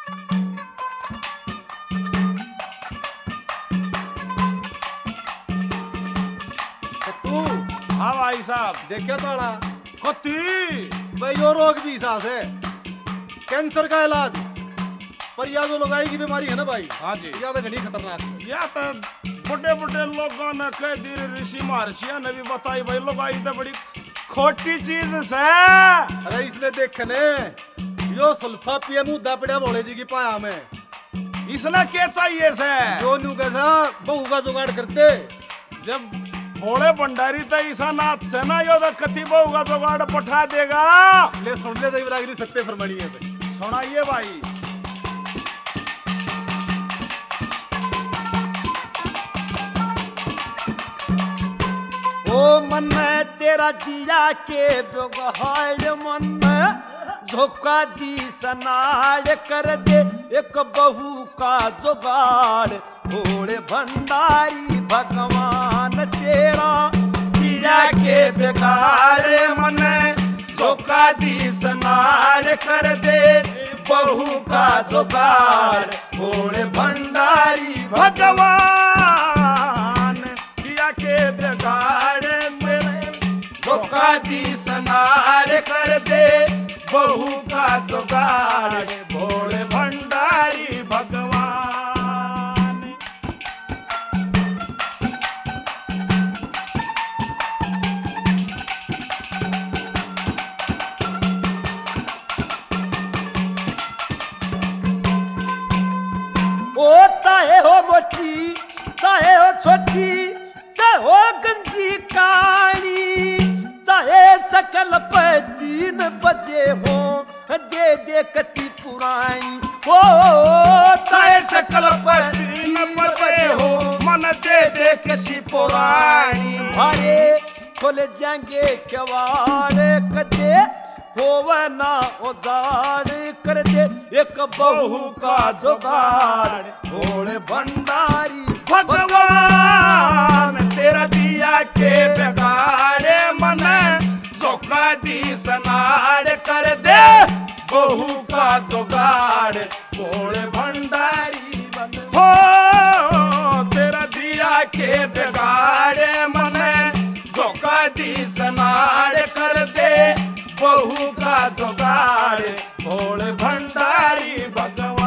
तू हाँ भाई साहब। देखियो ताड़ा कती भाई यो रोग भी सास है, कैंसर का इलाज। पर यह जो लगाई की बीमारी है ना भाई, हाँ जी, यह तो घनी खतरनाक है। या तो बड़े बड़े लोगों ने कह दी, ऋषि महर्षियों ने भी बताई भाई, लोग आई तो बड़ी खोटी चीज से। अरे इसने देखने यो सल्फा पिया मुद्दा पड़ा भोले जी की पाया में, इसने क्या चाहिए से? जो न्यू कैसा बहू का जुगाड़ करते। जब भोले भंडारी तो ईसा नाथ से ना यो तो कति बहु का जुगाड़ पठा देगा। ले सुन ले देवरागिरी सत्य फरमानी है भाई। सुनाइए भाई। ओ मन तेरा जिया के व्यवहार मन धोखा दी सनाड़ कर दे एक बहू का जुगाड़। भोले भंडारी भगवान तेरा जिया के बेकार मन धोखा दी सनाड़ कर दे बहू का जुगाड़। भोले भंडारी भगवान जिया के बेकार धोखा दी सनार कर दे बहू का जुगाड़। भोले भंडारी भगवान। ओ चाहे हो मोटी चाहे हो छोटी चाहे हो गंजी काली चाहे सकल पे 3 बजे हो दे दे कति पुरानी। ओ चाहे सकल पे 3 बजे हो मन दे दे किसी पुरानी। भारे खोल जाएंगे केवाड़ कदे होवे ना औजार कर दे एक बहू का जुगाड़। भोले भंडारी भगवान तेरा दिया के बेगाड़े मन धोखा दी सनाड़ कर दे बहू का जुगाड़। भोले भंडारी हो तेरा दिया के बेगाड़े मन धोखा दी सनाड़ कर दे बहू का जुगाड़। भोले भंडारी भगवान।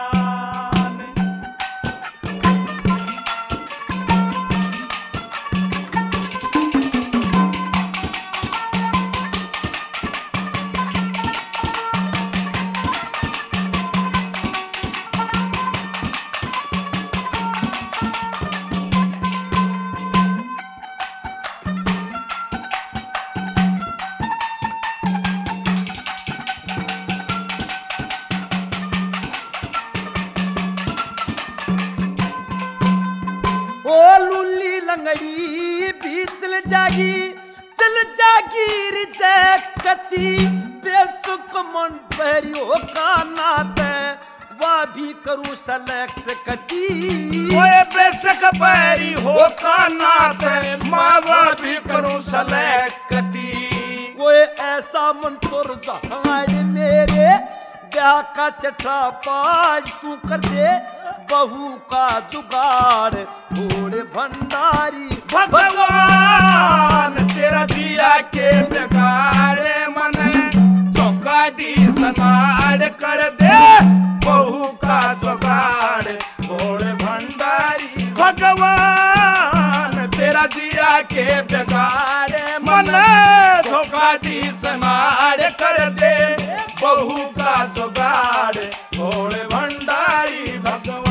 लंगड़ी भी चल जागी रिजकती बेसुक मन परियो काना पे वह भी करूँ सेलेक्ट कती। ओए बेसक पैरी हो काना पे माँ वह भी करूँ सेलेक्ट कती। कोई ऐसा मंत्र जहाड़ मेरे ब्याह का चटा पाज तू कर दे बहू का जुगाड़। भोले भंडारी भगवान तेरा दिया के बेगाड़े मन धोखा दी सनाड़ कर दे बहू का जुगाड़। भोले भंडारी भगवान तेरा दिया के बेगाड़े मन धोखा दी सनाड़ कर दे बहू का जुगाड़। भोले भंडारी भगवान।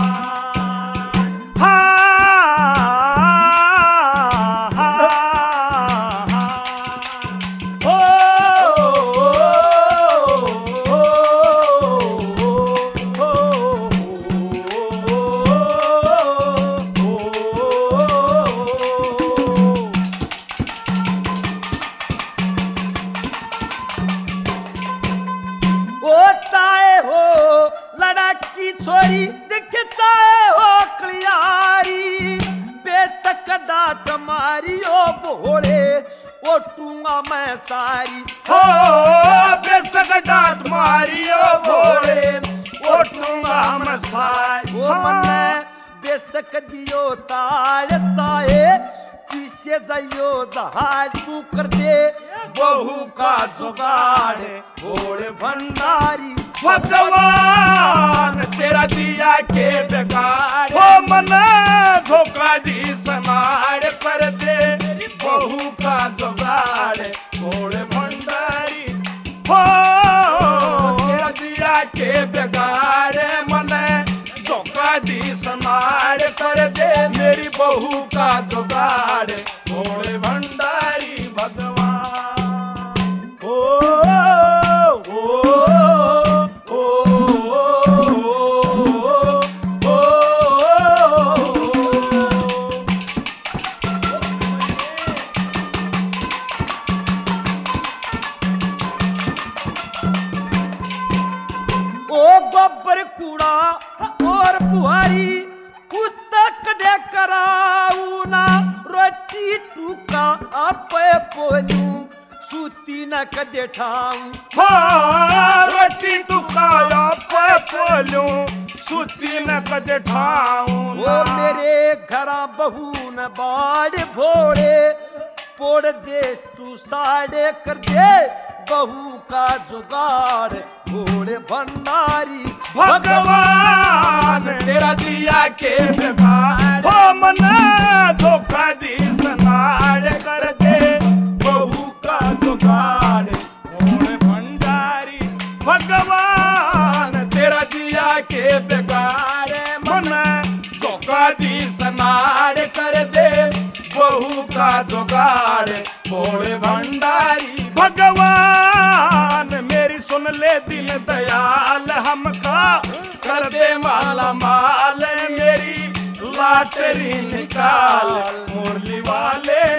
छोरी दिख चाहे हो कलियारी बेसक डाट मारियो भोले ओटूंगा मैं सारी। हो बेसक डाट मारियो भोले ओटूंगा माय ओ मने बेसक दियो ताड़ चाहे पीछे जाइयो जहाज तू कर दे बहू का जुगाड़ भोले भंडारी भगवान तेरा दिया के बेकार हो मन धोखा दी समाड़ कर दे बहू का जुगाड़ भोले भंडारी हो तेरा दिया के बेकार मन धोखा दी समाड़ कर दे मेरी बहू का जुगाड़ भोले भंडारी भगवान ओ गोबर कूड़ा और बुहारी पुस्तक दे कराऊ ना रोटी टूका आपे पोलू सूती न कदे ठाऊं रोटी टुकाया पे पोलू सूती न कदे ठाऊं ओ मेरे घरा बहू न बाड़ भोड़े पोड़ देश तू साड़े कर दे बहू का जुगाड़ भोले भंडारी भगवान तेरा दिया के बेकार हो मन धोखा दी सनाड़ कर दे बहू का जुगाड़ भोले भंडारी भगवान तेरा दिया के बेकार मन धोखा दी सनाड़ कर दे बहू का जुगाड़ भोले भंडारी भगवान मेरी सुन ले दिल दयाल हमका कर दे माला माल मेरी लाटरी निकाल मुरली वाले